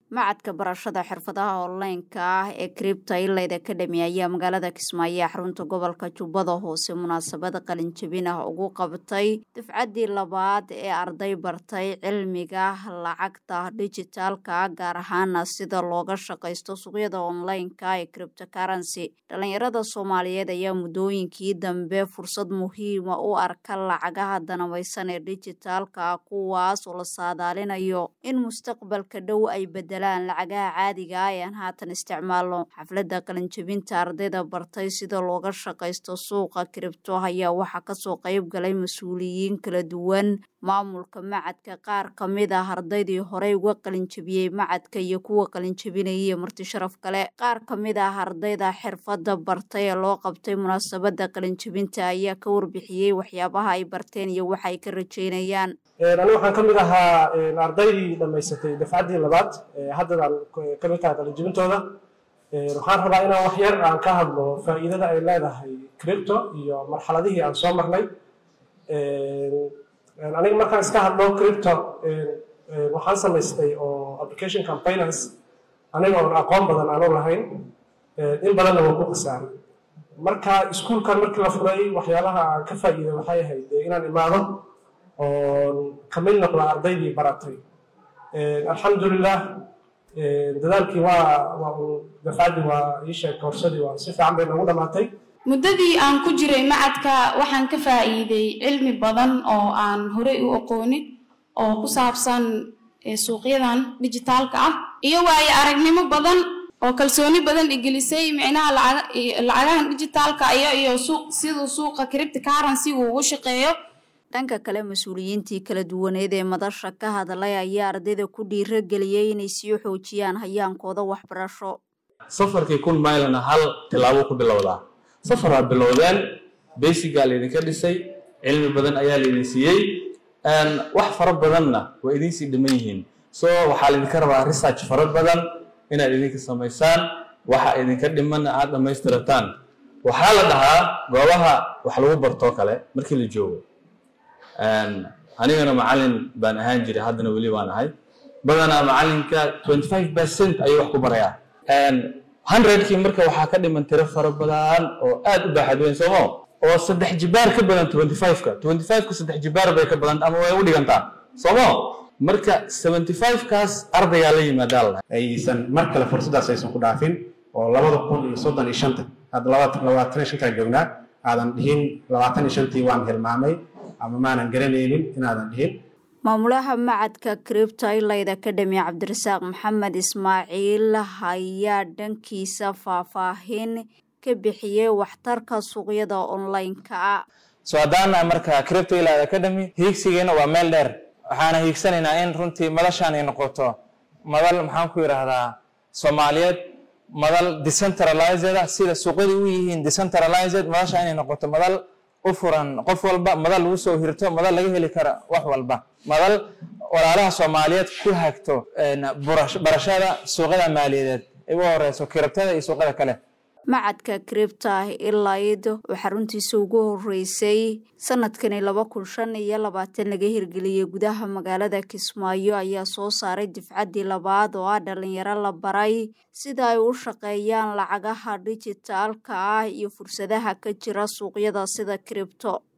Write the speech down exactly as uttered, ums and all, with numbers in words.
macadka barashada xirfadaha online-ka ah ee Crypto Elite Academy ayaa magaalada Kismaayo xarunta gobolka Jubbada Hoose munaasabad qalin jabin ah ugu qabatay dafcadii labaad ee arday bartay cilmiga lacagta digitalka gaar ahaan sida looga shaqeysto suuqyada online-ka ee cryptocurrency. Dhalinyarada Soomaaliyeed ayaa muddooyinkii dambe fursad muhiim ah u arka lacagaha danaysan ee digitalka kuwaas oo la saadaalinayo in mustaqbalka dhow ay bedelaan lacagaha caadiga ah ee aan haatan isticmaalno. Xafladda qalin jabinta ardayda bartay sida looga shaqeysto suuqa crypto ayaa waxaa kasoo qayb galay mas'uuliyiin kala duwan, maamulka macadka, qaar ka mid ah ardaydii horey uga qalin jabiyey macadka iyo kuwa qalin jabinayay marti sharaf kale. Qaar ka mid ah ardayda xirfadda bartay ee loo qabtay munaasabadda qalin jabinta ayaa ka warbixiyey waxyaabaha ay barteen iyo waxa ay ka rajeynayaan. Aniga waxaan ka mid ahaa ardaydii dhamaysatay dafcadii labaad haddana ka mid tahay qalin jabintooda. Waxaan rabaa inaan wax yar aan ka hadlo faa'iidada ay leedahay crypto iyo marxaladihii aan soo marnay. Aniga markaan iska hadlo crypto waxaan samaystay oo application campaigners aniga oo aqoon badan aan u lahayn in badanna waan ku khasaaray. Marka iskuulkan markii la furay waxyaalaha aan ka faa'iiday waxay ahayd inaan imaado oo ka mid noqdo ardaydii baratay. Alxamdulillah dadaalkii waa waa dafcadii waa ii sheeg koorsadii waa si fiican bay nagu dhamaatay. muddadii aan ku jiray macadka waxaan ka faa'iiday cilmi badan oo aan horey u aqoonin oo ku saabsan suuqyadan digitalka ah iyo waayo aragnimo badan oo kalsooni badan igelisay micnaha lacagahan digitalka iyo iyo suuq sidoo suuqa cryptocurrency uu u shaqeeyo. dhanka kale mas'uuliyiintii kala duwaneed ee madasha ka hadlay ayaa ardayda ku dhiirigeliyay inay sii xoojiyaan hayaankooda waxbarasho. safarkii kun maylana hal tilaabo ku bilowdaa. safar waa bilowdeen, basiga laydinka dhisay, cilmi badan ayaa laydin siiyey, wax fara badanna waa idin sii dhiman yihiin. so waxaa laydinka rabaa research fara badan inaad idinka samaysaan, waxa idinka dhimanna aad dhammaystirataan. waxaa la dhahaa goobaha wax lagu bartoo kale markii la joogo, anigana macalin baan ahaan jiray, haddana weli waan ahay. badanaa macalinka twenty-five percent ayuu wax ku barayaa, hundredkii marka waxaa ka dhiman tiro fara badan oo aad u baaxad weyn soomo oo saddex jibaar ka badan twenty-five-ka twenty-five-ka saddex jibaar bay ka badan ama way u dhigantaa soomo. marka seventy-five kaas ardaygaa la yimaadaa aysan mar kale fursadaas aysan ku dhaafin oo labada kun iyo soddon iyo shanta hadda labaatan iyo shantaa joognaa aadan dhihin labaatan iyo shantii waan hilmaamay ama maanan garanaynin inaadan dhihin. maamulaha macadka Crypto Elite Academy Cabdirasaaq Maxamed Ismaaciil ayaa dhankiisa faahfaahin ka bixiyay waxtarka suuqyada online-ka. soo hadana marka Crypto Elite Academy hiigsigeena waa meel dheer, waxaana hiigsanaynaa in runtii madashaan ay noqoto madal maxaan ku yiraahdaa Soomaaliyeed, madal decentralized ah sida suuqyadu u yihiin decentralized. madashaan ay noqoto madal u furan qof walba, madal lagu soo hirto, madal laga heli karo wax walba, madal walaalaha Soomaaliyeed ku hagto barashada suuqyada maaliyadeed ee u horeyso cryptada iyo suuqyada kale. macadka Crypto Elite waxaa runtiisa ugu horeysay sanadkan laba kun shan iyo labaatan laga hirgeliyay gudaha magaalada Kismaayo ayaa soo saaray dafcadii labaad oo ah dhalinyaro la baray sida ay u shaqeeyaan lacagaha digitalka ah iyo fursadaha ka jira suuqyada sida crypto.